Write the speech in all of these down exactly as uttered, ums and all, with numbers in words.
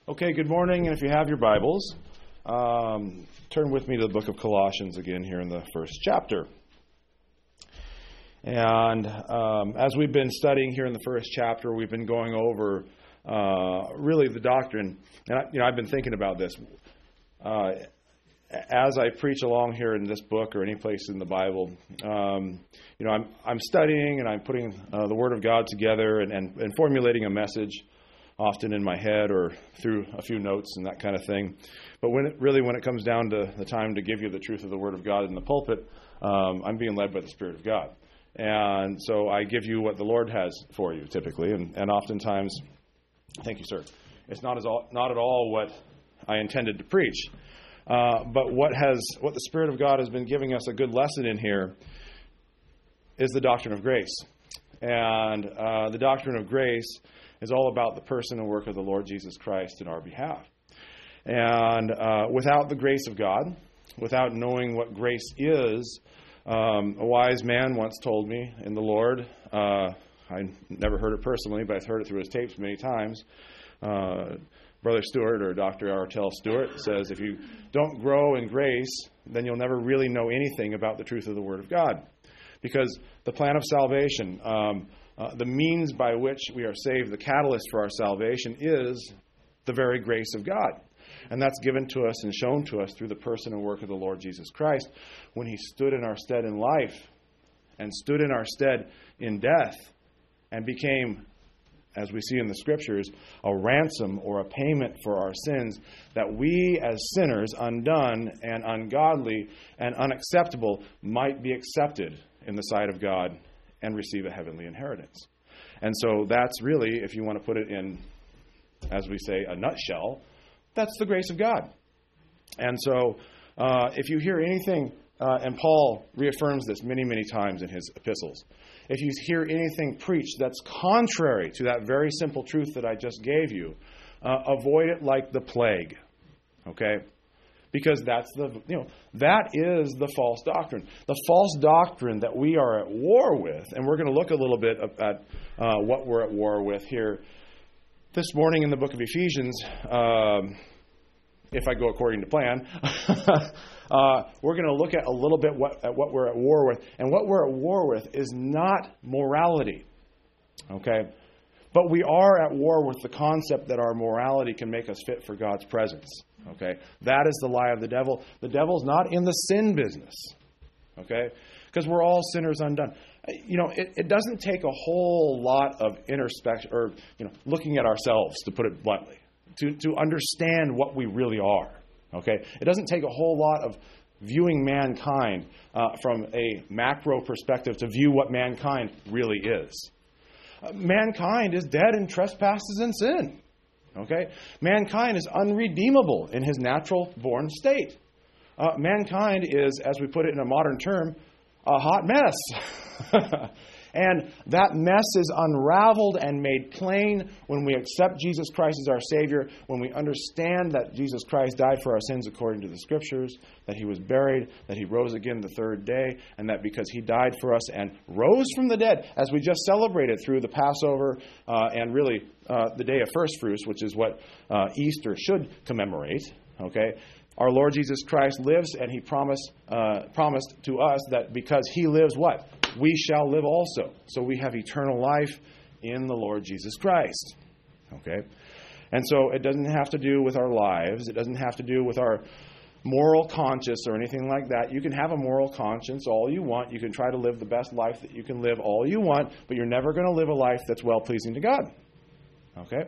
Okay, good morning, and if you have your Bibles, um, turn with me to the book of Colossians again here in the first chapter. And um, as we've been studying here in the first chapter, we've been going over uh, really the doctrine. And I, you know, I've been thinking about this. Uh, as I preach along here in this book or any place in the Bible, um, you know, I'm I'm studying and I'm putting uh, the Word of God together and, and, and formulating a message, often in my head or through a few notes and that kind of thing. But when it, really when it comes down to the time to give you the truth of the Word of God in the pulpit, um, I'm being led by the Spirit of God. And so I give you what the Lord has for you typically, and, and oftentimes, thank you, sir, it's not as all, not at all what I intended to preach. Uh, but what has what the Spirit of God has been giving us a good lesson in here is the doctrine of grace. And uh, the doctrine of grace is all about the person and work of the Lord Jesus Christ in our behalf. And uh, without the grace of God, without knowing what grace is, um, a wise man once told me in the Lord, uh, I never heard it personally, but I've heard it through his tapes many times, uh, Brother Stewart or Doctor Artell Stewart says, if you don't grow in grace, then you'll never really know anything about the truth of the Word of God. Because the plan of salvation, um, Uh, the means by which we are saved, the catalyst for our salvation, is the very grace of God. And that's given to us and shown to us through the person and work of the Lord Jesus Christ when He stood in our stead in life and stood in our stead in death and became, as we see in the Scriptures, a ransom or a payment for our sins, that we as sinners, undone and ungodly and unacceptable, might be accepted in the sight of God and receive a heavenly inheritance. And so that's really, if you want to put it in, as we say, a nutshell, that's the grace of God. And so uh, if you hear anything, uh, and Paul reaffirms this many, many times in his epistles, if you hear anything preached that's contrary to that very simple truth that I just gave you, uh, avoid it like the plague. Okay? Because that's the, you know, that is the false doctrine. The false doctrine that we are at war with, and we're going to look a little bit at uh, what we're at war with here this morning in the book of Ephesians, um, if I go according to plan. uh, we're going to look at a little bit what, at what we're at war with. And what we're at war with is not morality. Okay? But we are at war with the concept that our morality can make us fit for God's presence. Okay? That is the lie of the devil. The devil's not in the sin business. Okay? Because we're all sinners undone. You know, it, it doesn't take a whole lot of introspection or, you know, looking at ourselves, to put it bluntly, to, to understand what we really are. Okay? It doesn't take a whole lot of viewing mankind uh, from a macro perspective to view what mankind really is. Uh, mankind is dead in trespasses and sin. Okay? Mankind is unredeemable in his natural born state. Uh, mankind is, as we put it in a modern term, a hot mess. And that mess is unraveled and made plain when we accept Jesus Christ as our Savior, when we understand that Jesus Christ died for our sins according to the Scriptures, that He was buried, that He rose again the third day, and that because He died for us and rose from the dead, as we just celebrated through the Passover uh, and really uh, the Day of First Fruits, which is what uh, Easter should commemorate, okay? Our Lord Jesus Christ lives, and He promised uh, promised to us that because He lives, what? We shall live also. So we have eternal life in the Lord Jesus Christ. Okay? And so it doesn't have to do with our lives. It doesn't have to do with our moral conscience or anything like that. You can have a moral conscience all you want. You can try to live the best life that you can live all you want, but you're never going to live a life that's well-pleasing to God. Okay?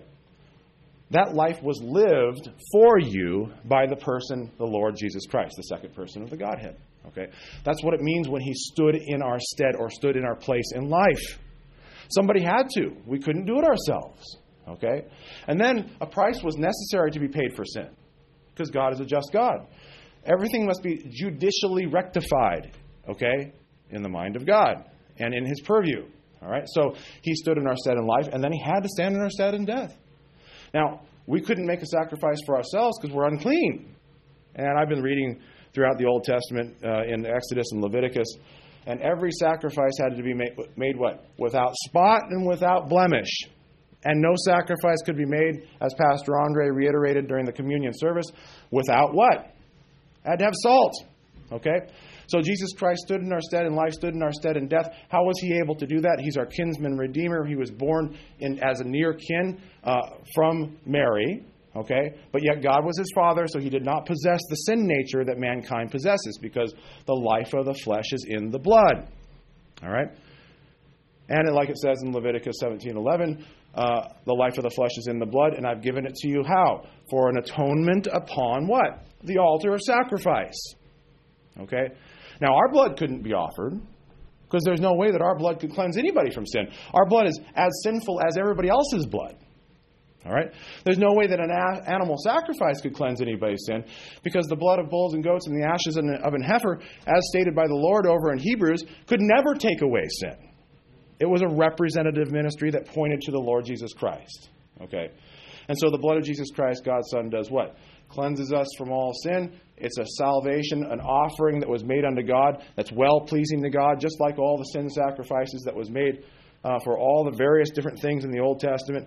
That life was lived for you by the person, the Lord Jesus Christ, the second person of the Godhead. Okay? That's what it means when He stood in our stead or stood in our place in life. Somebody had to. We couldn't do it ourselves. Okay? And then a price was necessary to be paid for sin, because God is a just God. Everything must be judicially rectified, okay, in the mind of God and in His purview. All right? So He stood in our stead in life, and then He had to stand in our stead in death. Now, we couldn't make a sacrifice for ourselves because we're unclean. And I've been reading throughout the Old Testament uh, in Exodus and Leviticus, and every sacrifice had to be made, made what? Without spot and without blemish. And no sacrifice could be made, as Pastor Andre reiterated during the communion service, without what? Had to have salt. Okay? So Jesus Christ stood in our stead in life, stood in our stead in death. How was he able to do that? He's our kinsman redeemer. He was born in, as a near kin uh, from Mary. Okay? But yet God was his father, so he did not possess the sin nature that mankind possesses, because the life of the flesh is in the blood. All right? And like it says in Leviticus seventeen eleven, uh, the life of the flesh is in the blood, and I've given it to you how? For an atonement upon what? The altar of sacrifice. Okay? Now, our blood couldn't be offered, because there's no way that our blood could cleanse anybody from sin. Our blood is as sinful as everybody else's blood. All right? There's no way that an a- animal sacrifice could cleanse anybody's sin, because the blood of bulls and goats and the ashes of an heifer, as stated by the Lord over in Hebrews, could never take away sin. It was a representative ministry that pointed to the Lord Jesus Christ. Okay? And so the blood of Jesus Christ, God's Son, does what? Cleanses us from all sin. It's a salvation, an offering that was made unto God that's well-pleasing to God, just like all the sin sacrifices that was made uh, for all the various different things in the Old Testament.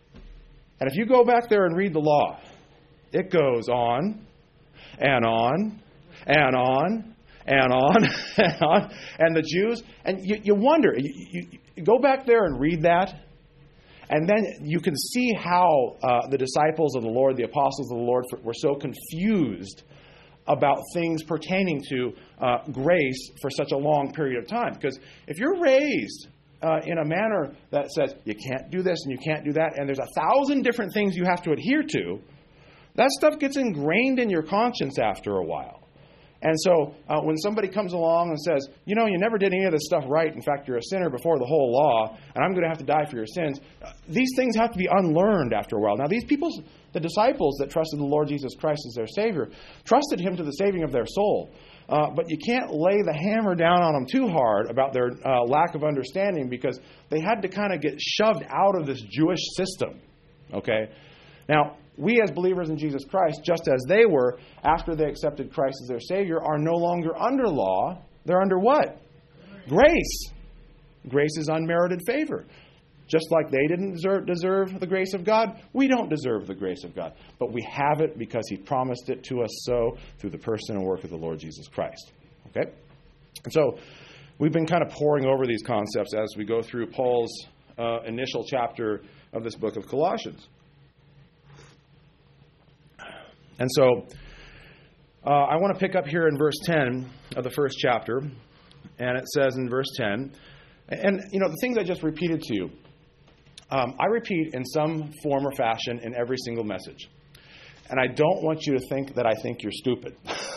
And if you go back there and read the law, it goes on and on and on and on and on. And the Jews, and you, you wonder, you, you, you go back there and read that, and then you can see how uh, the disciples of the Lord, the apostles of the Lord, were so confused about things pertaining to uh, grace for such a long period of time. Because if you're raised uh, in a manner that says you can't do this and you can't do that, and there's a thousand different things you have to adhere to, that stuff gets ingrained in your conscience after a while. And so uh, when somebody comes along and says, you know, you never did any of this stuff right. In fact, you're a sinner before the whole law, and I'm going to have to die for your sins. Uh, these things have to be unlearned after a while. Now, these people, the disciples that trusted the Lord Jesus Christ as their Savior, trusted Him to the saving of their soul. Uh, but you can't lay the hammer down on them too hard about their uh, lack of understanding, because they had to kind of get shoved out of this Jewish system. Okay? Now, we as believers in Jesus Christ, just as they were after they accepted Christ as their Savior, are no longer under law. They're under what? Grace. Grace is unmerited favor. Just like they didn't deserve, deserve the grace of God, we don't deserve the grace of God. But we have it because He promised it to us so through the person and work of the Lord Jesus Christ. Okay? And so we've been kind of poring over these concepts as we go through Paul's uh, initial chapter of this book of Colossians. And so uh, I want to pick up here in verse ten of the first chapter. And it says in verse ten, and, you know, the things I just repeated to you, um, I repeat in some form or fashion in every single message. And I don't want you to think that I think you're stupid.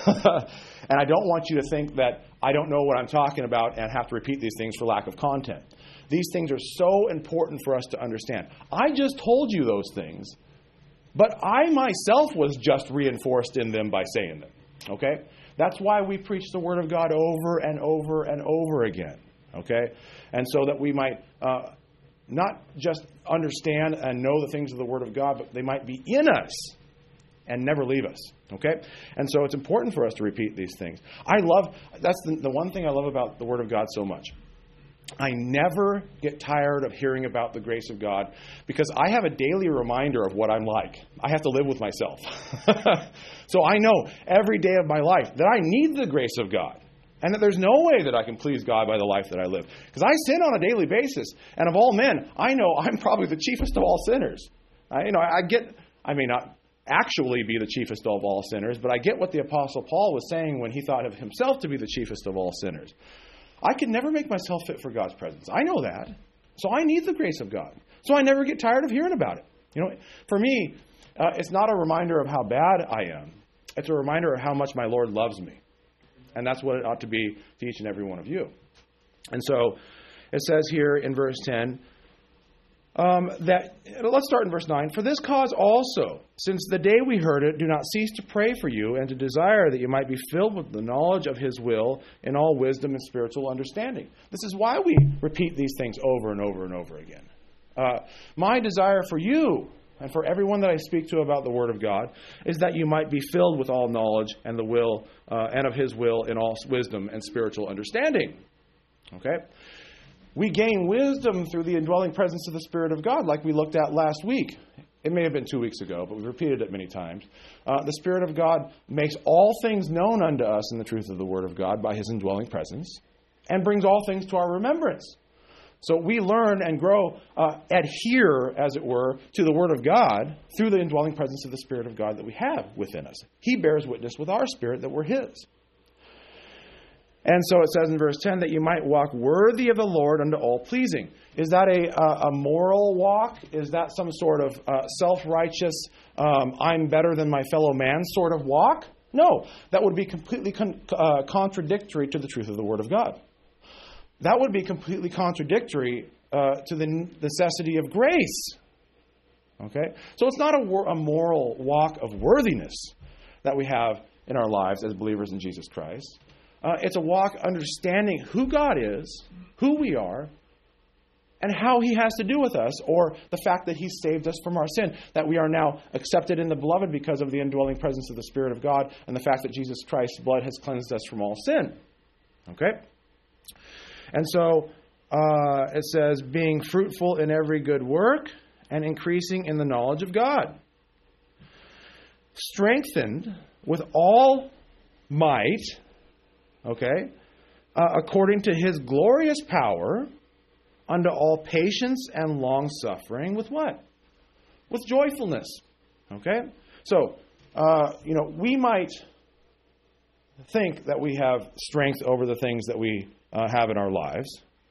And I don't want you to think that I don't know what I'm talking about and have to repeat these things for lack of content. These things are so important for us to understand. I just told you those things, but I myself was just reinforced in them by saying them. Okay? That's why we preach the Word of God over and over and over again. Okay? And so that we might uh, not just understand and know the things of the Word of God, but they might be in us and never leave us. Okay? And so it's important for us to repeat these things. I love, that's the, the one thing I love about the Word of God so much. I never get tired of hearing about the grace of God, because I have a daily reminder of what I'm like. I have to live with myself. So I know every day of my life that I need the grace of God, and that there's no way that I can please God by the life that I live. Because I sin on a daily basis, and of all men, I know I'm probably the chiefest of all sinners. I, you know, I get, I may not actually be the chiefest of all sinners, but I get what the Apostle Paul was saying when he thought of himself to be the chiefest of all sinners. I can never make myself fit for God's presence. I know that. So I need the grace of God. So I never get tired of hearing about it. You know, for me, uh, it's not a reminder of how bad I am. It's a reminder of how much my Lord loves me. And that's what it ought to be to each and every one of you. And so it says here in verse ten, um, that, let's start in verse nine. For this cause also, since the day we heard it, do not cease to pray for you and to desire that you might be filled with the knowledge of His will in all wisdom and spiritual understanding. This is why we repeat these things over and over and over again. Uh, my desire for you and for everyone that I speak to about the Word of God is that you might be filled with all knowledge and the will uh, and of His will in all wisdom and spiritual understanding. Okay? We gain wisdom through the indwelling presence of the Spirit of God, like we looked at last week. It may have been two weeks ago, but we've repeated it many times. Uh, the Spirit of God makes all things known unto us in the truth of the Word of God by His indwelling presence, and brings all things to our remembrance. So we learn and grow, uh, adhere, as it were, to the Word of God through the indwelling presence of the Spirit of God that we have within us. He bears witness with our spirit that we're His. And so it says in verse ten that you might walk worthy of the Lord unto all pleasing. Is that a, a, a moral walk? Is that some sort of uh, self-righteous, um, I'm better than my fellow man sort of walk? No, that would be completely con- uh, contradictory to the truth of the Word of God. That would be completely contradictory uh, to the necessity of grace. Okay? So it's not a, wor- a moral walk of worthiness that we have in our lives as believers in Jesus Christ. Uh, it's a walk understanding who God is, who we are, and how He has to do with us, or the fact that He saved us from our sin, that we are now accepted in the Beloved because of the indwelling presence of the Spirit of God, and the fact that Jesus Christ's blood has cleansed us from all sin. Okay? And so uh, it says, being fruitful in every good work and increasing in the knowledge of God. Strengthened with all might, okay, uh, according to His glorious power, unto all patience and long-suffering, with what? With joyfulness. Okay? So, uh, you know, we might think that we have strength over the things that we uh, have in our lives.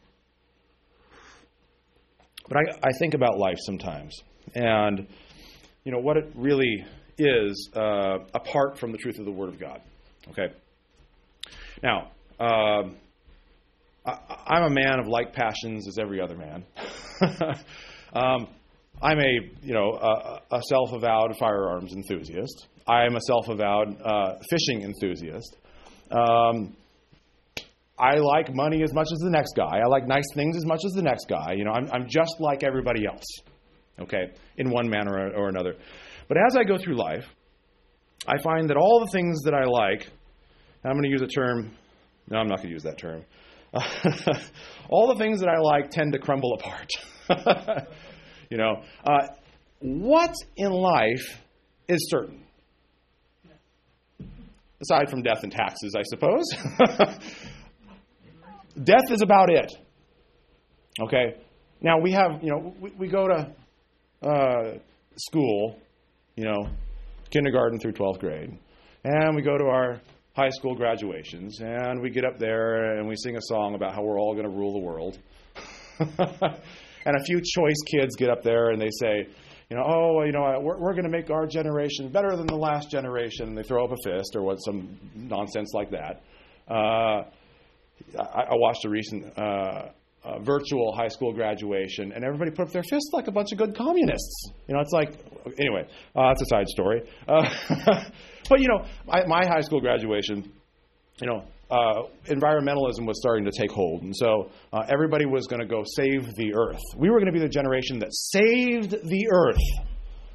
But I, I think about life sometimes. And, you know, what it really is uh, apart from the truth of the Word of God. Okay? Now, uh, I, I'm a man of like passions as every other man. um, I'm a, you know, a, a self-avowed firearms enthusiast. I'm a self-avowed uh, fishing enthusiast. Um, I like money as much as the next guy. I like nice things as much as the next guy. You know, I'm, I'm just like everybody else, okay, in one manner or, or another. But as I go through life, I find that all the things that I like, and I'm going to use a term, no, I'm not going to use that term. All the things that I like tend to crumble apart. You know, uh, what in life is certain? Aside from death and taxes, I suppose. Death is about it. Okay? Now, we have, you know, we, we go to uh, school, you know, kindergarten through twelfth grade, and we go to our high school graduations, and we get up there and we sing a song about how we're all going to rule the world. And a few choice kids get up there and they say, you know, oh, you know, we're, we're going to make our generation better than the last generation. And they throw up a fist or what, some nonsense like that. Uh, I, I watched a recent uh, uh, virtual high school graduation, and everybody put up their fists like a bunch of good communists. You know, it's like, anyway, uh, that's a side story. Uh, but, you know, my, my high school graduation, you know, uh, environmentalism was starting to take hold. And so uh, everybody was going to go save the earth. We were going to be the generation that saved the earth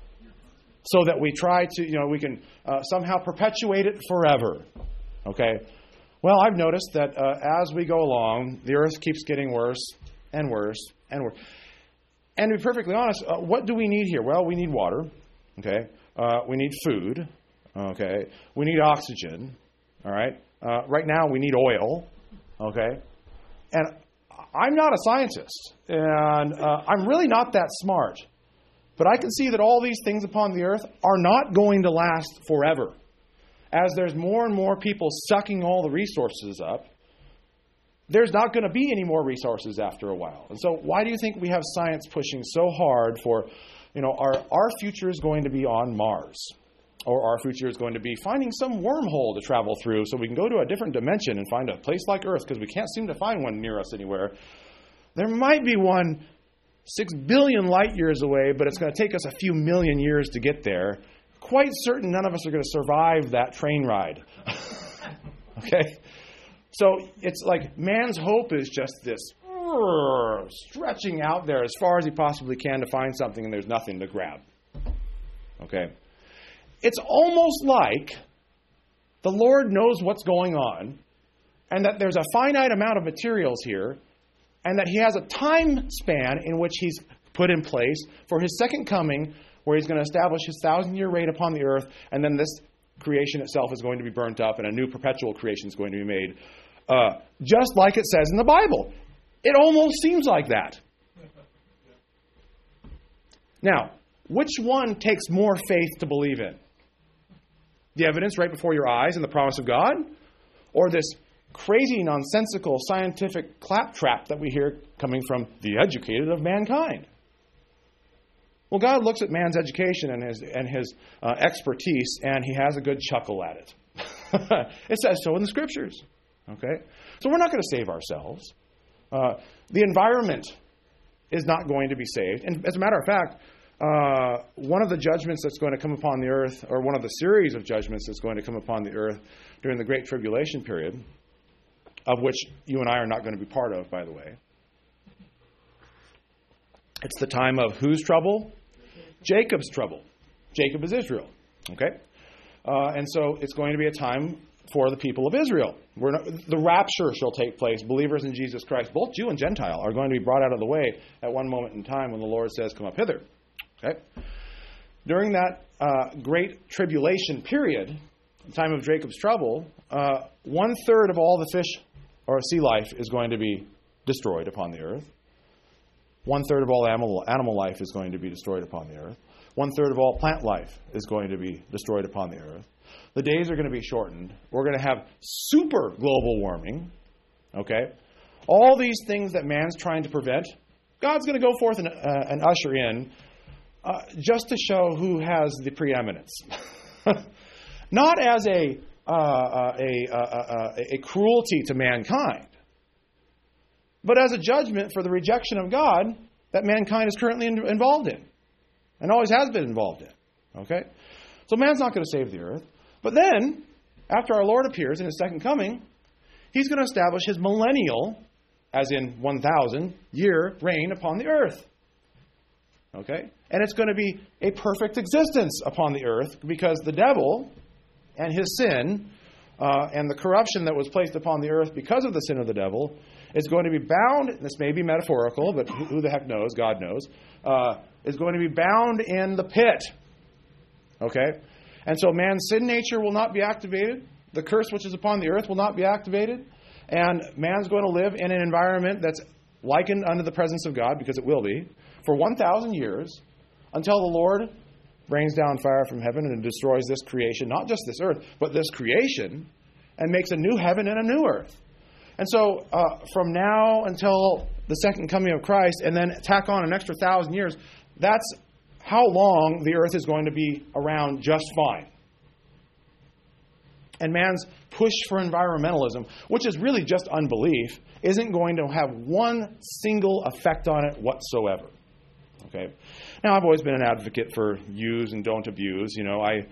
so that we try to, you know, we can uh, somehow perpetuate it forever. Okay? Well, I've noticed that uh, as we go along, the earth keeps getting worse and worse and worse. And to be perfectly honest, uh, what do we need here? Well, we need water. Okay? Uh, we need food. Okay? We need oxygen. All right? Uh, right now, we need oil, okay? And I'm not a scientist, and uh, I'm really not that smart. But I can see that all these things upon the earth are not going to last forever. As there's more and more people sucking all the resources up, there's not going to be any more resources after a while. And so why do you think we have science pushing so hard for, you know, our, our future is going to be on Mars? Or our future is going to be finding some wormhole to travel through so we can go to a different dimension and find a place like Earth, because we can't seem to find one near us anywhere. There might be one six billion light years away, but it's going to take us a few million years to get there. Quite certain none of us are going to survive that train ride. Okay? So it's like man's hope is just this stretching out there as far as he possibly can to find something, and there's nothing to grab. Okay? It's almost like the Lord knows what's going on and that there's a finite amount of materials here, and that he has a time span in which he's put in place for his second coming, where he's going to establish his thousand-year reign upon the earth, and then this creation itself is going to be burnt up, and a new perpetual creation is going to be made, uh, just like it says in the Bible. It almost seems like that. Now, which one takes more faith to believe in? The evidence right before your eyes and the promise of God? Or this crazy, nonsensical, scientific claptrap that we hear coming from the educated of mankind? Well, God looks at man's education and his, and his uh, expertise, and he has a good chuckle at it. It says so in the Scriptures. Okay? So we're not going to save ourselves. Uh, the environment is not going to be saved. And as a matter of fact, uh, one of the judgments that's going to come upon the earth, or one of the series of judgments that's going to come upon the earth during the Great Tribulation period, of which you and I are not going to be part of, by the way. It's the time of whose trouble? Jacob's trouble. Jacob is Israel. Okay? Uh, and so it's going to be a time for the people of Israel. We're not, the rapture shall take place. Believers in Jesus Christ, both Jew and Gentile, are going to be brought out of the way at one moment in time when the Lord says, come up hither. Okay? During that uh, great tribulation period, the time of Jacob's trouble, uh, one third of all the fish or sea life is going to be destroyed upon the earth. One third of all animal, animal life is going to be destroyed upon the earth. One third of all plant life is going to be destroyed upon the earth. The days are going to be shortened. We're going to have super global warming. Okay? All these things that man's trying to prevent, God's going to go forth and, uh, and usher in uh, just to show who has the preeminence. Not as a, uh, uh, a, uh, uh, a cruelty to mankind, but as a judgment for the rejection of God that mankind is currently in, involved in and always has been involved in. Okay? So man's not going to save the earth. But then, after our Lord appears in his second coming, he's going to establish his millennial, as in one thousand, year reign upon the earth. Okay? And it's going to be a perfect existence upon the earth because the devil and his sin uh, and the corruption that was placed upon the earth because of the sin of the devil is going to be bound, this may be metaphorical, but who, who the heck knows, God knows, uh, is going to be bound in the pit. Okay? And so man's sin nature will not be activated. The curse which is upon the earth will not be activated. And man's going to live in an environment that's likened unto the presence of God, because it will be, for one thousand years until the Lord brings down fire from heaven and destroys this creation, not just this earth, but this creation, and makes a new heaven and a new earth. And so uh, from now until the second coming of Christ, and then tack on an extra thousand years, that's how long the earth is going to be around just fine. And man's push for environmentalism, which is really just unbelief, isn't going to have one single effect on it whatsoever. Okay. Now, I've always been an advocate for use and don't abuse. You know, I,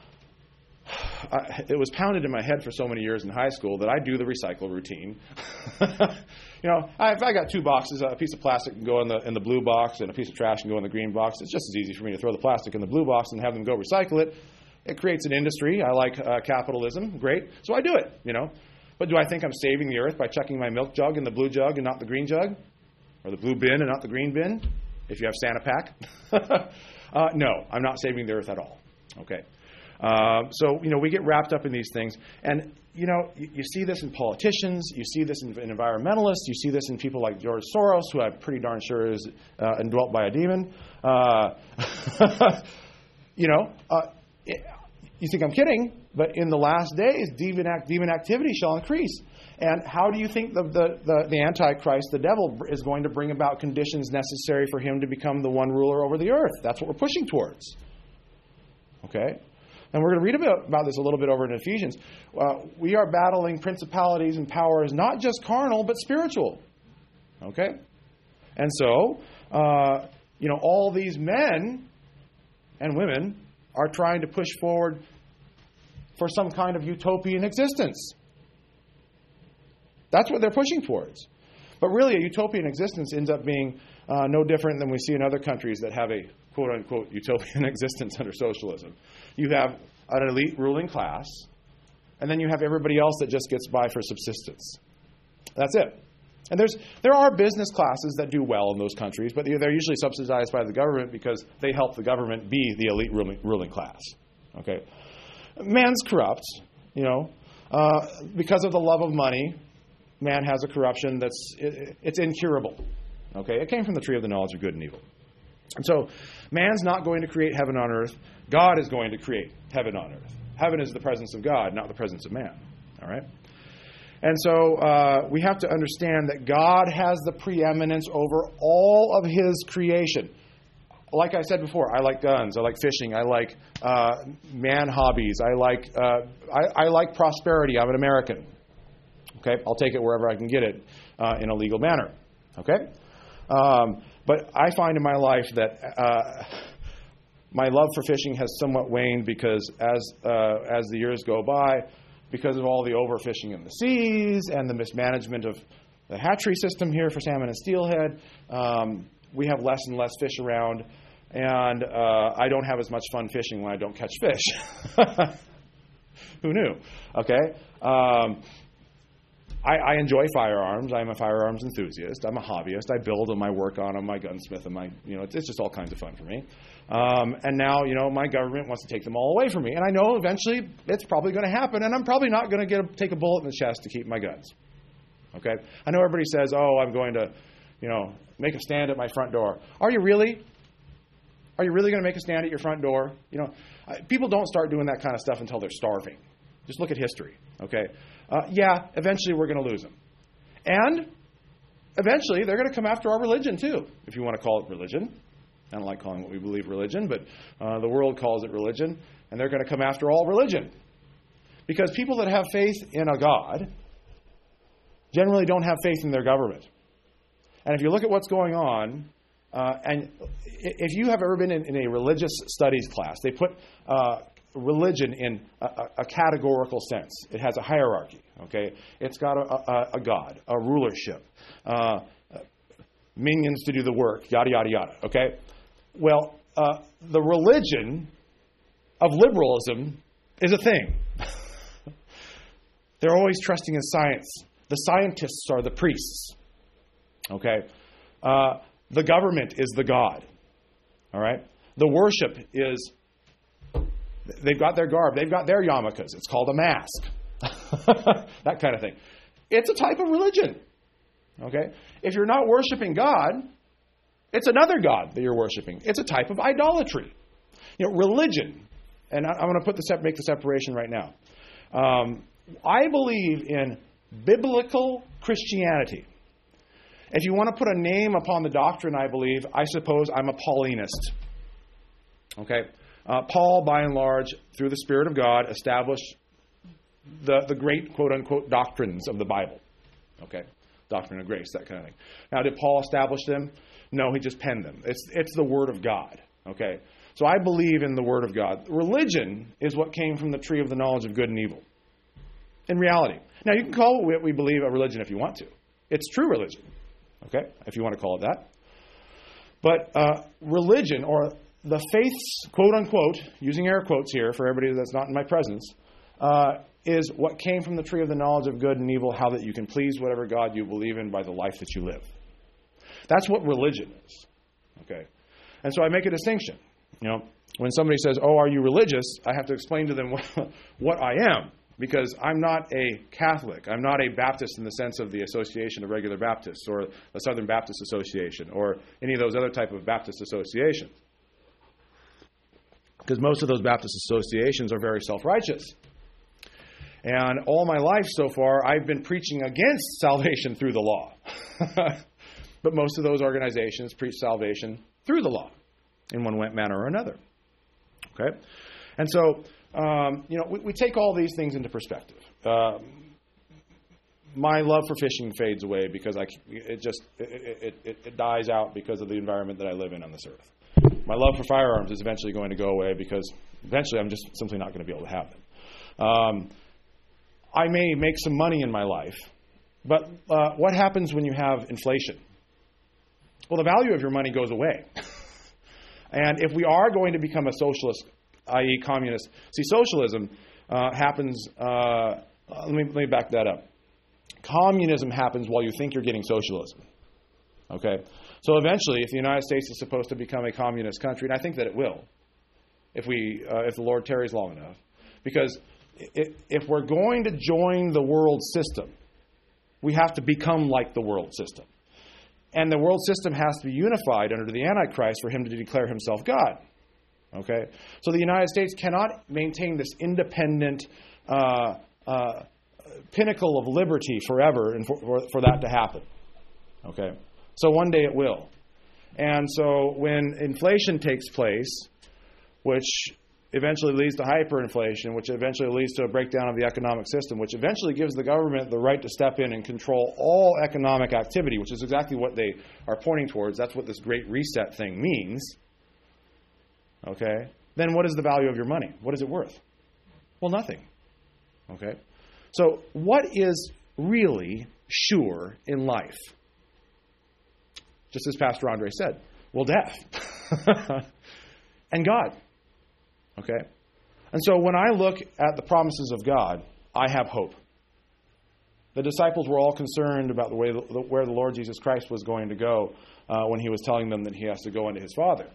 I it was pounded in my head for so many years in high school that I do the recycle routine. You know, I, if I got two boxes, a piece of plastic can go in the in the blue box and a piece of trash can go in the green box. It's just as easy for me to throw the plastic in the blue box and have them go recycle it. It creates an industry. I like uh, capitalism. Great. So I do it, you know. But do I think I'm saving the earth by chucking my milk jug in the blue jug and not the green jug? Or the blue bin and not the green bin? If you have Santa Pack? uh, no, I'm not saving the earth at all. Okay. Uh, so, you know, we get wrapped up in these things. And, you know, you, you see this in politicians. You see this in, in environmentalists. You see this in people like George Soros, who I'm pretty darn sure is uh, indwelt by a demon. Uh, you know, uh, it, you think I'm kidding, but in the last days, demon, act, demon activity shall increase. And how do you think the, the, the, the Antichrist, the devil, is going to bring about conditions necessary for him to become the one ruler over the earth? That's what we're pushing towards. Okay? And we're going to read about, about this a little bit over in Ephesians. Uh, we are battling principalities and powers, not just carnal, but spiritual. Okay? And so, uh, you know, all these men and women are trying to push forward for some kind of utopian existence. That's what they're pushing towards. But really, a utopian existence ends up being uh, no different than we see in other countries that have a quote-unquote utopian existence under socialism. You have an elite ruling class, and then you have everybody else that just gets by for subsistence. That's it. And there's there are business classes that do well in those countries, but they're, they're usually subsidized by the government because they help the government be the elite ruling, ruling class. Okay, man's corrupt, you know, uh, because of the love of money. Man has a corruption that's it, it's incurable. Okay, it came from the tree of the knowledge of good and evil. And so, man's not going to create heaven on earth. God is going to create heaven on earth. Heaven is the presence of God, not the presence of man. All right? And so, uh, we have to understand that God has the preeminence over all of His creation. Like I said before, I like guns. I like fishing. I like uh, man hobbies. I like uh, I, I like prosperity. I'm an American. Okay? I'll take it wherever I can get it uh, in a legal manner. Okay? Um, but I find in my life that uh, my love for fishing has somewhat waned because as uh, as the years go by, because of all the overfishing in the seas and the mismanagement of the hatchery system here for salmon and steelhead, um, we have less and less fish around, and uh, I don't have as much fun fishing when I don't catch fish. Who knew? Okay. Um, I, I enjoy firearms. I'm a firearms enthusiast. I'm a hobbyist. I build them. I work on them. I gunsmith them. I, you know, it's, it's just all kinds of fun for me. Um, and now, you know, my government wants to take them all away from me. And I know eventually it's probably going to happen. And I'm probably not going to get a, take a bullet in the chest to keep my guns. Okay? I know everybody says, oh, I'm going to, you know, make a stand at my front door. Are you really? Are you really going to make a stand at your front door? You know, people don't start doing that kind of stuff until they're starving. Just look at history. Okay? Uh, yeah, eventually we're going to lose them. And eventually they're going to come after our religion too, if you want to call it religion. I don't like calling what we believe religion, but uh, the world calls it religion. And they're going to come after all religion. Because people that have faith in a God generally don't have faith in their government. And if you look at what's going on, uh, and if you have ever been in, in a religious studies class, they put uh, religion in a, a categorical sense. It has a hierarchy, okay? It's got a, a, a God, a rulership, uh, minions to do the work, yada, yada, yada, okay? Well, uh, the religion of liberalism is a thing. They're always trusting in science. The scientists are the priests, okay? Uh, the government is the God, all right? The worship is... They've got their garb. They've got their yarmulkes. It's called a mask. That kind of thing. It's a type of religion. Okay? If you're not worshiping God, it's another God that you're worshiping. It's a type of idolatry. You know, religion, and I'm going to put the sep- make the separation right now. Um, I believe in biblical Christianity. If you want to put a name upon the doctrine, I believe, I suppose I'm a Paulinist. Okay? Uh, Paul, by and large, through the Spirit of God, established the, the great quote-unquote doctrines of the Bible. Okay? Doctrine of grace, that kind of thing. Now, did Paul establish them? No, he just penned them. It's, it's the Word of God. Okay? So I believe in the Word of God. Religion is what came from the tree of the knowledge of good and evil. In reality. Now, you can call what we believe a religion if you want to. It's true religion. Okay? If you want to call it that. But uh, religion, or the faiths, quote-unquote, using air quotes here for everybody that's not in my presence, uh, is what came from the tree of the knowledge of good and evil, how that you can please whatever God you believe in by the life that you live. That's what religion is. Okay? And so I make a distinction. You know, when somebody says, oh, are you religious? I have to explain to them what, what I am. Because I'm not a Catholic. I'm not a Baptist in the sense of the Association of Regular Baptists or the Southern Baptist Association or any of those other type of Baptist associations. Because most of those Baptist associations are very self-righteous. And all my life so far, I've been preaching against salvation through the law. But most of those organizations preach salvation through the law in one manner or another. Okay? And so, um, you know, we, we take all these things into perspective. Uh, my love for fishing fades away because I, it just it, it, it dies out because of the environment that I live in on this earth. My love for firearms is eventually going to go away because eventually I'm just simply not going to be able to have them. Um, I may make some money in my life, but uh, what happens when you have inflation? Well, the value of your money goes away. And if we are going to become a socialist, that is communist, see, socialism uh, happens, uh, let me, let me back that up. Communism happens while you think you're getting socialism. Okay? So eventually, if the United States is supposed to become a communist country, and I think that it will, if we, uh, if the Lord tarries long enough, because if, if we're going to join the world system, we have to become like the world system. And the world system has to be unified under the Antichrist for him to declare himself God. Okay? So the United States cannot maintain this independent uh, uh, pinnacle of liberty forever and for, for, for that to happen. Okay? So one day it will. And so when inflation takes place, which eventually leads to hyperinflation, which eventually leads to a breakdown of the economic system, which eventually gives the government the right to step in and control all economic activity, which is exactly what they are pointing towards. That's what this Great Reset thing means. Okay? Then what is the value of your money? What is it worth? Well, nothing. Okay? So what is really sure in life? Just as Pastor Andre said, well, death. And God. Okay? And so when I look at the promises of God, I have hope. The disciples were all concerned about the way where the Lord Jesus Christ was going to go uh, when he was telling them that he has to go into his Father.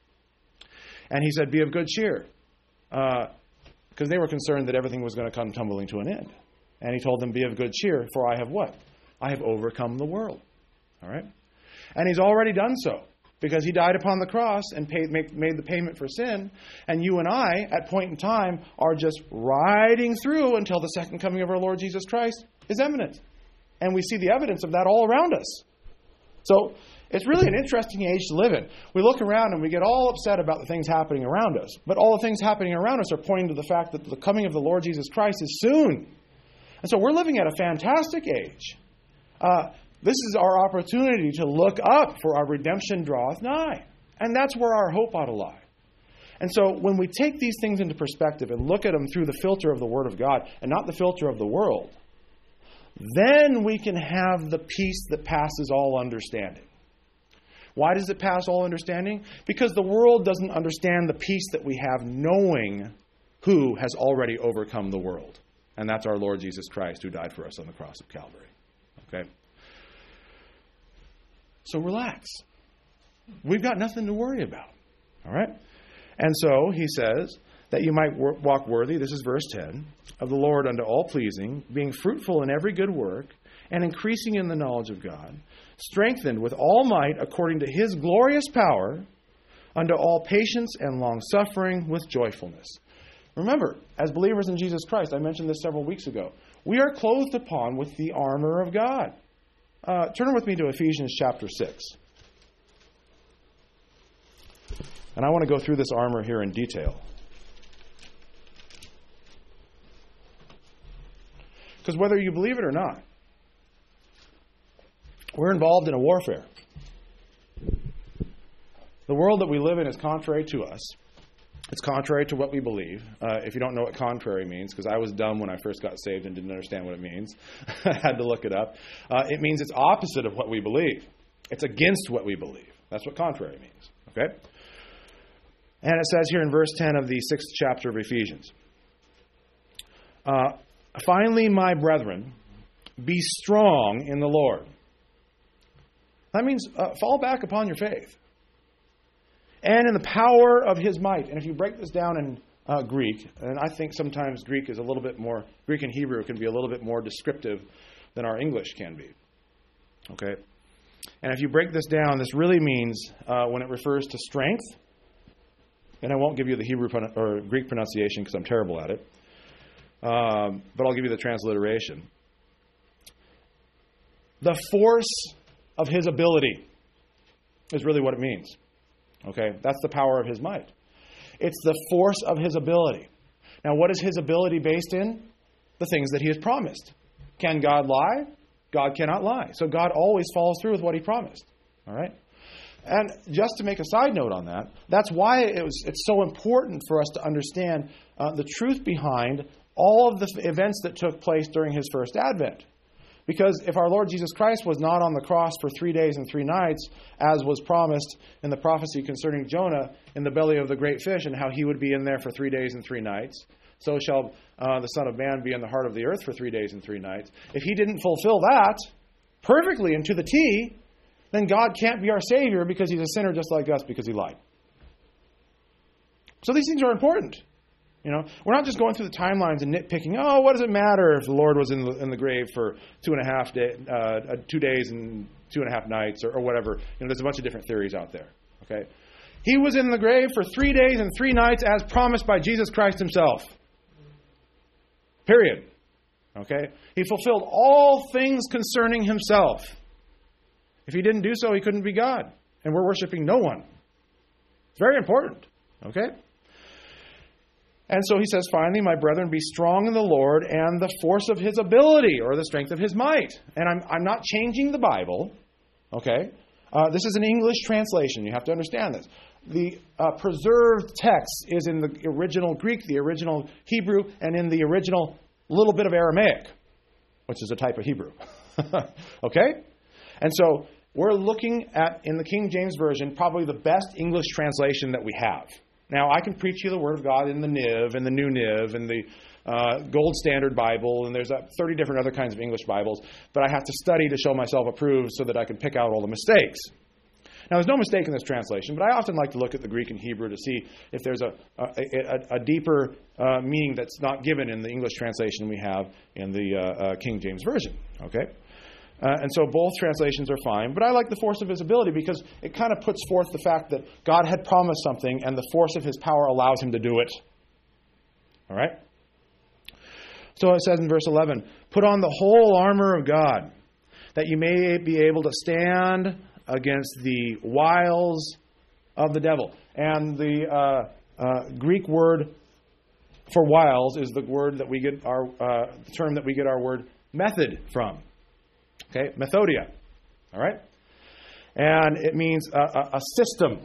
And he said, be of good cheer. Because uh, they were concerned that everything was going to come tumbling to an end. And he told them, be of good cheer, for I have what? I have overcome the world. All right? And he's already done so. Because he died upon the cross and paid, make, made the payment for sin. And you and I, at point in time, are just riding through until the second coming of our Lord Jesus Christ is imminent. And we see the evidence of that all around us. So it's really an interesting age to live in. We look around and we get all upset about the things happening around us. But all the things happening around us are pointing to the fact that the coming of the Lord Jesus Christ is soon. And so we're living at a fantastic age. Uh, This is our opportunity to look up, for our redemption draweth nigh. And that's where our hope ought to lie. And so when we take these things into perspective and look at them through the filter of the Word of God and not the filter of the world, then we can have the peace that passes all understanding. Why does it pass all understanding? Because the world doesn't understand the peace that we have knowing who has already overcome the world. And that's our Lord Jesus Christ, who died for us on the cross of Calvary. Okay? So relax. We've got nothing to worry about. All right? And so he says that you might walk worthy, this is verse ten, of the Lord unto all pleasing, being fruitful in every good work, and increasing in the knowledge of God, strengthened with all might according to his glorious power, unto all patience and long-suffering with joyfulness. Remember, as believers in Jesus Christ, I mentioned this several weeks ago, we are clothed upon with the armor of God. Uh, turn with me to Ephesians chapter six. And I want to go through this armor here in detail. Because whether you believe it or not, we're involved in a warfare. The world that we live in is contrary to us. It's contrary to what we believe. Uh, if you don't know what contrary means, because I was dumb when I first got saved and didn't understand what it means. I had to look it up. Uh, it means it's opposite of what we believe. It's against what we believe. That's what contrary means. Okay? And it says here in verse ten of the sixth chapter of Ephesians, uh, finally, my brethren, be strong in the Lord. That means uh, fall back upon your faith. And in the power of his might. And if you break this down in uh, Greek, and I think sometimes Greek is a little bit more, Greek and Hebrew can be a little bit more descriptive than our English can be. Okay? And if you break this down, this really means uh, when it refers to strength, and I won't give you the Hebrew or Greek pronunciation because I'm terrible at it, um, but I'll give you the transliteration. The force of his ability is really what it means. Okay, that's the power of his might. It's the force of his ability. Now, what is his ability based in? The things that he has promised. Can God lie? God cannot lie. So God always follows through with what he promised. All right? And just to make a side note on that, that's why it was, it's so important for us to understand uh, the truth behind all of the events that took place during his first advent. Because if our Lord Jesus Christ was not on the cross for three days and three nights, as was promised in the prophecy concerning Jonah in the belly of the great fish and how he would be in there for three days and three nights, so shall uh, the Son of Man be in the heart of the earth for three days and three nights. If he didn't fulfill that perfectly and to the T, then God can't be our Savior because he's a sinner just like us because he lied. So these things are important. You know, we're not just going through the timelines and nitpicking. Oh, what does it matter if the Lord was in the, in the grave for two and a half day, uh, two days and two and a half nights, or, or whatever? You know, there's a bunch of different theories out there. Okay, he was in the grave for three days and three nights, as promised by Jesus Christ Himself. Period. Okay, He fulfilled all things concerning Himself. If He didn't do so, He couldn't be God, and we're worshiping no one. It's very important. Okay. And so he says, finally, my brethren, be strong in the Lord and the force of His ability, or the strength of His might. And I'm, I'm not changing the Bible, okay? Uh, this is an English translation. You have to understand this. The uh, preserved text is in the original Greek, the original Hebrew, and in the original little bit of Aramaic, which is a type of Hebrew. Okay? And so we're looking at, in the King James Version, probably the best English translation that we have. Now, I can preach you the Word of God in the N I V, and the New N I V, and the uh, Gold Standard Bible, and there's uh, thirty different other kinds of English Bibles, but I have to study to show myself approved so that I can pick out all the mistakes. Now, there's no mistake in this translation, but I often like to look at the Greek and Hebrew to see if there's a, a, a, a deeper uh, meaning that's not given in the English translation we have in the uh, uh, King James Version. Okay? Uh, and so both translations are fine. But I like the force of His ability because it kind of puts forth the fact that God had promised something and the force of His power allows Him to do it. All right? So it says in verse eleven, put on the whole armor of God, that you may be able to stand against the wiles of the devil. And the uh, uh, Greek word for wiles is the word that we get our uh, the term that we get our word method from. Okay, methodia, all right? And it means a, a, a system,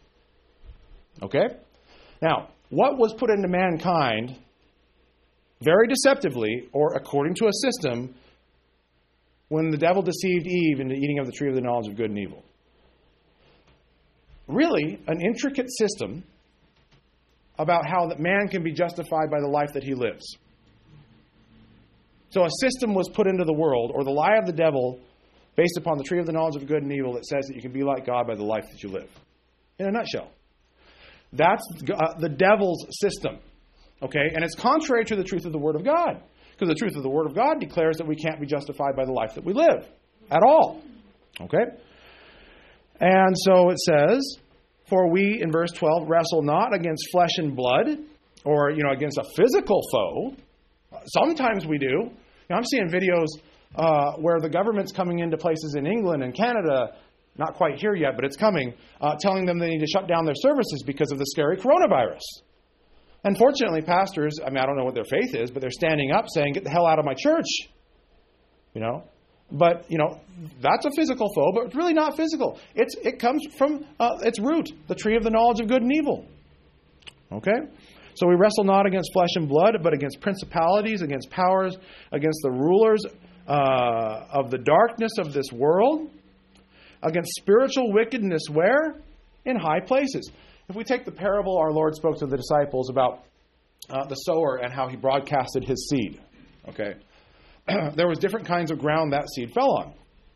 okay? Now, what was put into mankind very deceptively, or according to a system, when the devil deceived Eve into eating of the tree of the knowledge of good and evil? Really, an intricate system about how that man can be justified by the life that he lives. So a system was put into the world, or the lie of the devil, based upon the tree of the knowledge of good and evil, that says that you can be like God by the life that you live. In a nutshell. That's uh, the devil's system. Okay? And it's contrary to the truth of the Word of God. Because the truth of the Word of God declares that we can't be justified by the life that we live. At all. Okay? And so it says, for we, in verse twelve, wrestle not against flesh and blood, or, you know, against a physical foe. Sometimes we do. You know, I'm seeing videos uh, where the government's coming into places in England and Canada, not quite here yet, but it's coming, uh, telling them they need to shut down their services because of the scary coronavirus. Unfortunately, pastors, I mean, I don't know what their faith is, but they're standing up saying, get the hell out of my church. You know? But, you know, that's a physical foe, but it's really not physical. It's It comes from uh, its root, the tree of the knowledge of good and evil. Okay? So we wrestle not against flesh and blood, but against principalities, against powers, against the rulers uh, of the darkness of this world, against spiritual wickedness where? In high places. If we take the parable our Lord spoke to the disciples about uh, the sower and how He broadcasted his seed, okay, there was different kinds of ground that seed fell on.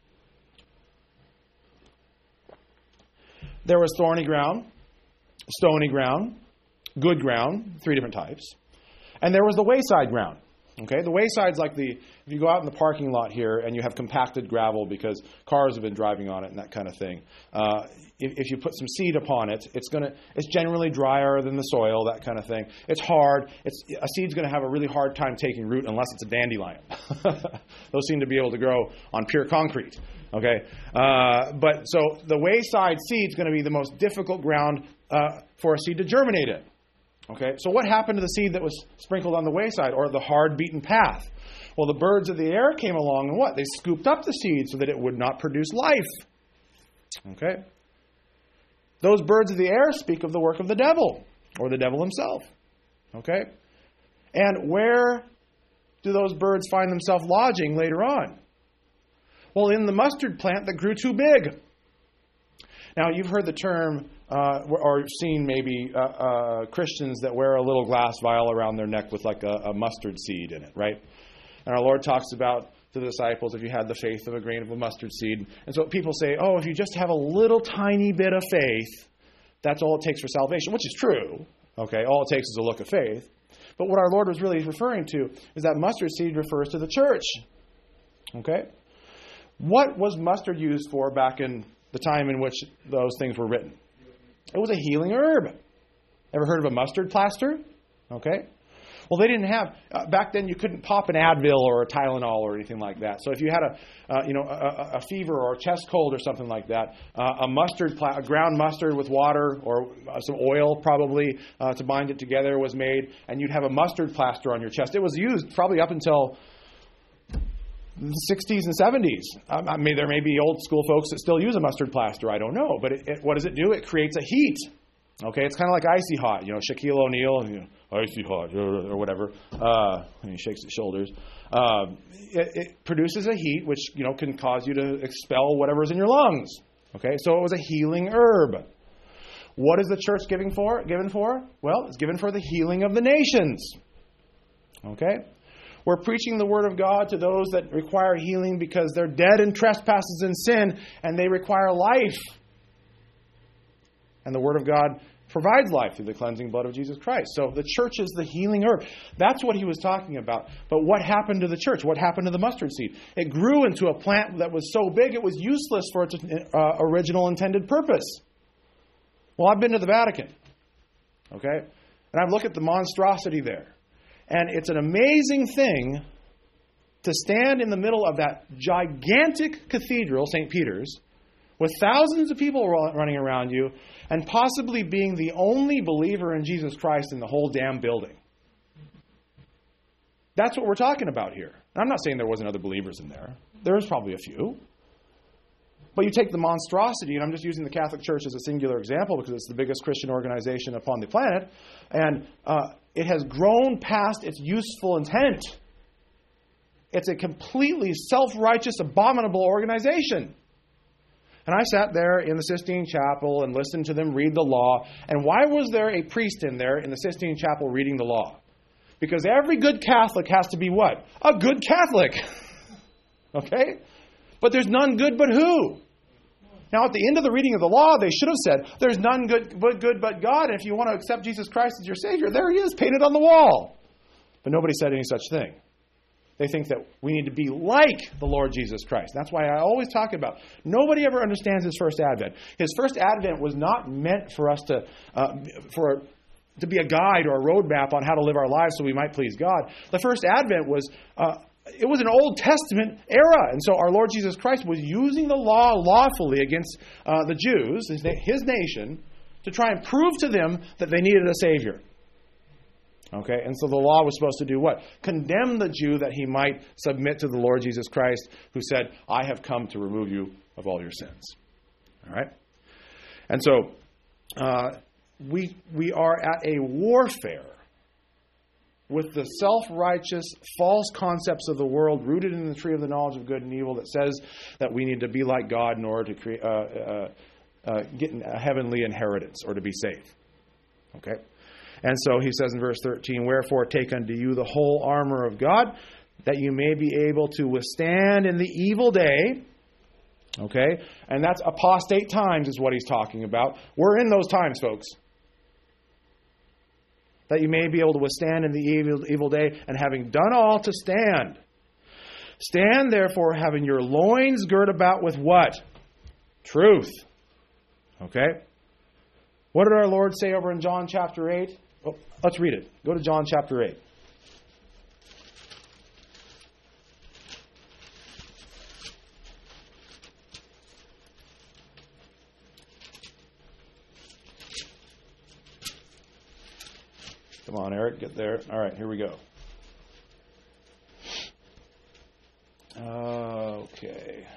There was thorny ground, stony ground, good ground, three different types. And there was the wayside ground. Okay, the wayside's like the, if you go out in the parking lot here and you have compacted gravel because cars have been driving on it and that kind of thing. Uh, if, if you put some seed upon it, it's gonna, it's generally drier than the soil, that kind of thing. It's hard. It's, a seed's going to have a really hard time taking root unless it's a dandelion. Those seem to be able to grow on pure concrete. Okay, uh, but so the wayside seed's going to be the most difficult ground uh, for a seed to germinate in. Okay, so what happened to the seed that was sprinkled on the wayside or the hard beaten path? Well, the birds of the air came along and what? They scooped up the seed so that it would not produce life. Okay, those birds of the air speak of the work of the devil or the devil himself. Okay, and where do those birds find themselves lodging later on? Well, in the mustard plant that grew too big. Now, you've heard the term, uh, or seen maybe uh, uh, Christians that wear a little glass vial around their neck with like a, a mustard seed in it, right? And our Lord talks about to the disciples, if you had the faith of a grain of a mustard seed. And so people say, oh, if you just have a little tiny bit of faith, that's all it takes for salvation, which is true. Okay, all it takes is a look of faith. But what our Lord was really referring to is that mustard seed refers to the church. Okay? What was mustard used for back in the time in which those things were written? It was a healing herb. Ever heard of a mustard plaster? Okay. Well, they didn't have, uh, back then you couldn't pop an Advil or a Tylenol or anything like that. So if you had a, uh, you know, a, a fever or a chest cold or something like that, uh, a mustard, pla- a ground mustard with water or uh, some oil probably uh, to bind it together was made, and you'd have a mustard plaster on your chest. It was used probably up until the sixties and seventies. Um, I mean, there may be old school folks that still use a mustard plaster. I don't know. But it, it, what does it do? It creates a heat. Okay, it's kind of like icy hot. You know, Shaquille O'Neal, you know, icy hot or whatever. Uh, and he shakes his shoulders. Uh, it, it produces a heat which, you know, can cause you to expel whatever's in your lungs. Okay, so it was a healing herb. What is the church giving for? Given for? Well, it's given for the healing of the nations. Okay. We're preaching the Word of God to those that require healing because they're dead in trespasses and sin, and they require life. And the Word of God provides life through the cleansing blood of Jesus Christ. So the church is the healing herb. That's what he was talking about. But what happened to the church? What happened to the mustard seed? It grew into a plant that was so big it was useless for its uh, original intended purpose. Well, I've been to the Vatican. Okay? And I've looked at the monstrosity there. And it's an amazing thing to stand in the middle of that gigantic cathedral, Saint Peter's, with thousands of people running around you, and possibly being the only believer in Jesus Christ in the whole damn building. That's what we're talking about here. I'm not saying there wasn't other believers in there. There was probably a few. But you take the monstrosity, and I'm just using the Catholic Church as a singular example because it's the biggest Christian organization upon the planet, and uh, it has grown past its useful intent. It's a completely self-righteous, abominable organization. And I sat there in the Sistine Chapel and listened to them read the law. And why was there a priest in there in the Sistine Chapel reading the law? Because every good Catholic has to be what? A good Catholic. Okay? But there's none good but who? Now, at the end of the reading of the law, they should have said, there's none good but, good but God. And if you want to accept Jesus Christ as your Savior, there he is, painted on the wall. But nobody said any such thing. They think that we need to be like the Lord Jesus Christ. That's why I always talk about, nobody ever understands his first advent. His first advent was not meant for us to, uh, for to be a guide or a roadmap on how to live our lives so we might please God. The first advent was, uh, it was an Old Testament era. And so our Lord Jesus Christ was using the law lawfully against uh, the Jews, his, his nation, to try and prove to them that they needed a Savior. Okay, and so the law was supposed to do what? Condemn the Jew that he might submit to the Lord Jesus Christ, who said, I have come to remove you of all your sins. All right? And so uh, we we are at a warfare with the self-righteous, false concepts of the world rooted in the tree of the knowledge of good and evil that says that we need to be like God in order to create, uh, uh, uh, get a heavenly inheritance or to be saved. Okay? And so he says in verse thirteen, wherefore take unto you the whole armor of God, that you may be able to withstand in the evil day. Okay? And that's apostate times is what he's talking about. We're in those times, folks. That you may be able to withstand in the evil, evil day, and having done all to stand. Stand therefore, having your loins girt about with what? Truth. Okay? What did our Lord say over in John chapter eight? Oh, let's read it. Go to John chapter eight. Come on, Eric, get there. All right, here we go. Uh, okay.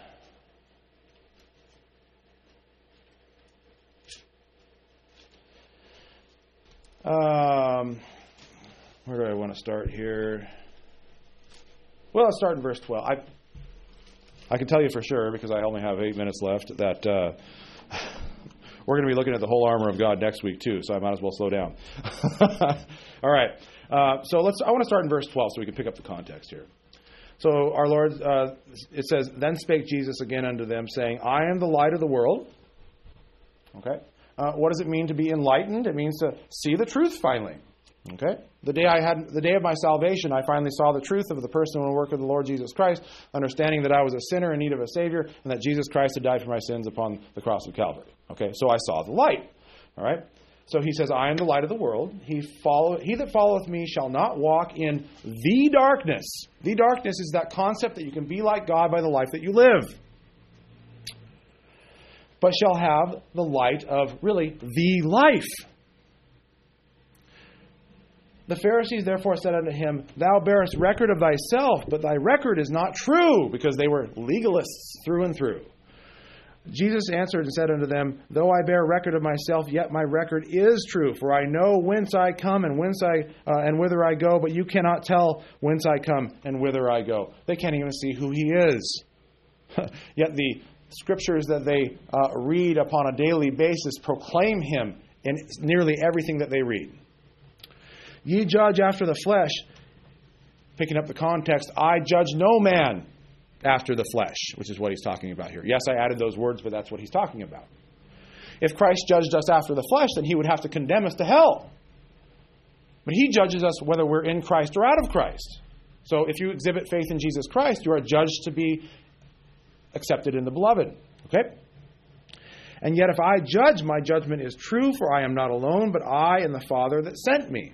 Um, where do I want to start here? Well, let's start in verse twelve. I, I can tell you for sure, because I only have eight minutes left, that uh, we're going to be looking at the whole armor of God next week too, so I might as well slow down. All right. Uh, so let's. I want to start in verse twelve so we can pick up the context here. So our Lord, uh, it says, "Then spake Jesus again unto them, saying, I am the light of the world." Okay. Uh, what does it mean to be enlightened? It means to see the truth finally. Okay. The day I had, the day of my salvation, I finally saw the truth of the person and work of the Lord Jesus Christ, understanding that I was a sinner in need of a Savior, and that Jesus Christ had died for my sins upon the cross of Calvary. Okay. So I saw the light. All right. So he says, I am the light of the world. He follow, he that followeth me shall not walk in the darkness. The darkness is that concept that you can be like God by the life that you live. But shall have the light of, really, the life. The Pharisees therefore said unto him, Thou bearest record of thyself, but thy record is not true, because they were legalists through and through. Jesus answered and said unto them, Though I bear record of myself, yet my record is true. For I know whence I come and whence I uh, and whither I go, but you cannot tell whence I come and whither I go. They can't even see who he is. Yet the scriptures that they uh, read upon a daily basis proclaim him in nearly everything that they read. Ye judge after the flesh. Picking up the context, I judge no man after the flesh, which is what he's talking about here. Yes, I added those words, but that's what he's talking about. If Christ judged us after the flesh, then he would have to condemn us to hell. But he judges us whether we're in Christ or out of Christ. So if you exhibit faith in Jesus Christ, you are judged to be accepted in the beloved. Okay? And yet if I judge, my judgment is true, for I am not alone, but I and the Father that sent me.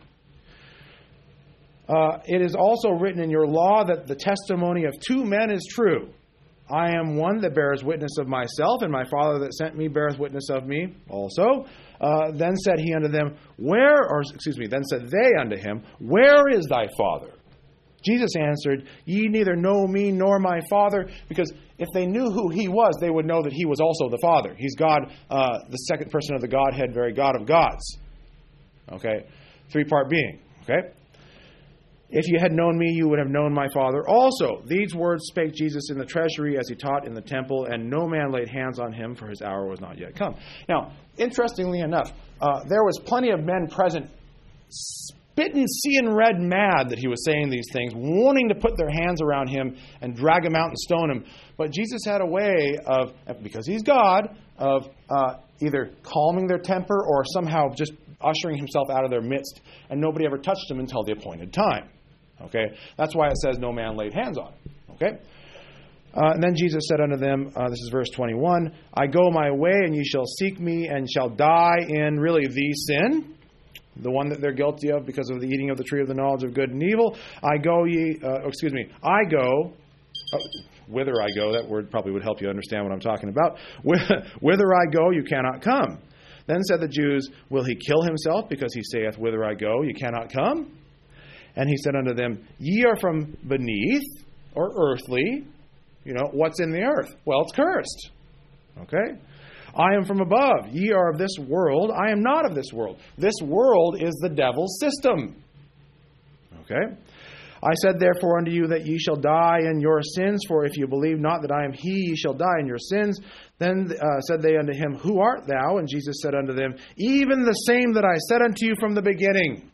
Uh, it is also written in your law that the testimony of two men is true. I am one that bears witness of myself, and my Father that sent me beareth witness of me also. Uh, then said he unto them, Where, or excuse me, then said they unto him, Where is thy Father? Jesus answered, Ye neither know me nor my Father, because if they knew who he was, they would know that he was also the Father. He's God, uh, the second person of the Godhead, very God of gods. Okay? Three-part being. Okay? If you had known me, you would have known my Father also. These words spake Jesus in the treasury as he taught in the temple, and no man laid hands on him, for his hour was not yet come. Now, interestingly enough, uh, there was plenty of men present, spitting, seeing red mad that he was saying these things, wanting to put their hands around him and drag him out and stone him. But Jesus had a way of, because he's God, of uh, either calming their temper or somehow just ushering himself out of their midst, and nobody ever touched him until the appointed time. Okay? That's why it says no man laid hands on him. Okay? Uh, and then Jesus said unto them, uh, this is verse twenty-one, I go my way, and ye shall seek me, and shall die in, really, the sin, the one that they're guilty of because of the eating of the tree of the knowledge of good and evil. I go ye, uh, excuse me, I go, oh, whither I go, that word probably would help you understand what I'm talking about. Whither I go, you cannot come. Then said the Jews, Will he kill himself, because he saith, Whither I go, you cannot come? And he said unto them, Ye are from beneath, or earthly. You know, what's in the earth? Well, it's cursed. Okay? I am from above. Ye are of this world. I am not of this world. This world is the devil's system. Okay? I said therefore unto you that ye shall die in your sins, for if you believe not that I am he, ye shall die in your sins. Then uh, said they unto him, Who art thou? And Jesus said unto them, Even the same that I said unto you from the beginning.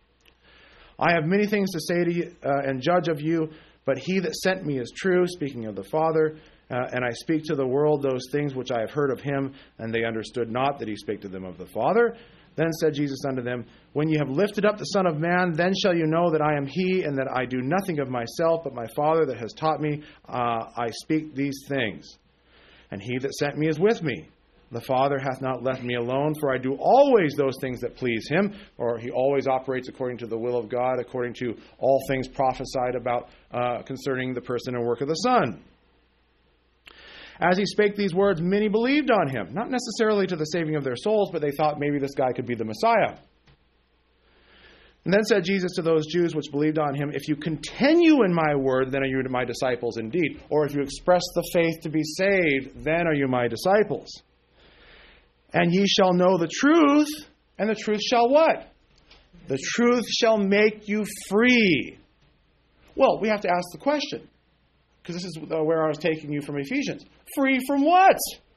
I have many things to say to you uh, and judge of you, but he that sent me is true, speaking of the Father. Uh, and I speak to the world those things which I have heard of him, and they understood not that he spake to them of the Father. Then said Jesus unto them, When ye have lifted up the Son of Man, then shall you know that I am he, and that I do nothing of myself, but my Father that has taught me, uh, I speak these things. And he that sent me is with me. The Father hath not left me alone, for I do always those things that please him. Or he always operates according to the will of God, according to all things prophesied about uh, concerning the person and work of the Son. As he spake these words, many believed on him. Not necessarily to the saving of their souls, but they thought maybe this guy could be the Messiah. And then said Jesus to those Jews which believed on him, If you continue in my word, then are you my disciples indeed. Or if you express the faith to be saved, then are you my disciples. And ye shall know the truth, and the truth shall what? The truth shall make you free. Well, we have to ask the question, because this is where I was taking you from Ephesians. Free from what?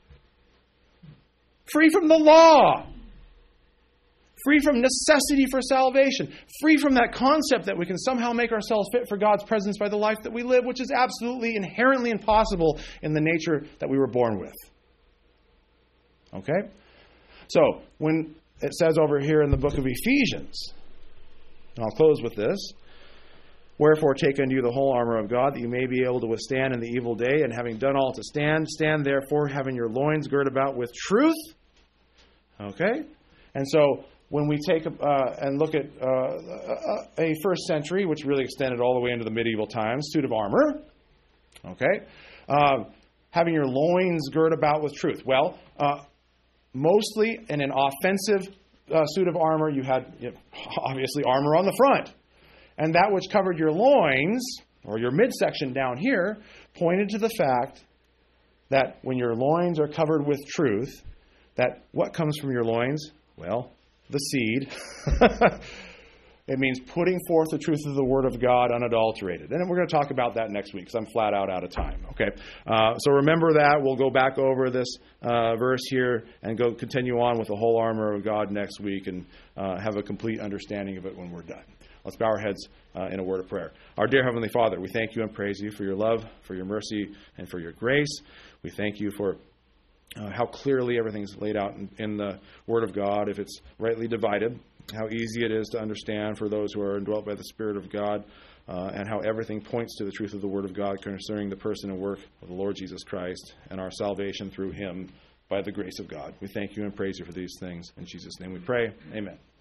Free from the law. Free from necessity for salvation. Free from that concept that we can somehow make ourselves fit for God's presence by the life that we live, which is absolutely inherently impossible in the nature that we were born with. Okay? So, when it says over here in the book of Ephesians, and I'll close with this, wherefore take unto you the whole armor of God, that you may be able to withstand in the evil day, and having done all to stand, stand therefore having your loins girt about with truth. Okay? And so, when we take uh, and look at uh, a first century, which really extended all the way into the medieval times, suit of armor, okay, uh, having your loins girt about with truth. Well, uh, mostly in an offensive uh, suit of armor, you had you know, obviously armor on the front. And that which covered your loins, or your midsection down here, pointed to the fact that when your loins are covered with truth, that what comes from your loins? Well, the seed. It means putting forth the truth of the Word of God unadulterated. And we're going to talk about that next week because I'm flat out out of time. Okay, uh, so remember that. We'll go back over this uh, verse here and go continue on with the whole armor of God next week and uh, have a complete understanding of it when we're done. Let's bow our heads uh, in a word of prayer. Our dear Heavenly Father, we thank you and praise you for your love, for your mercy, and for your grace. We thank you for Uh, how clearly everything's laid out in, in the Word of God, if it's rightly divided, how easy it is to understand for those who are indwelt by the Spirit of God, uh, and how everything points to the truth of the Word of God concerning the person and work of the Lord Jesus Christ and our salvation through Him by the grace of God. We thank you and praise you for these things. In Jesus' name we pray. Amen.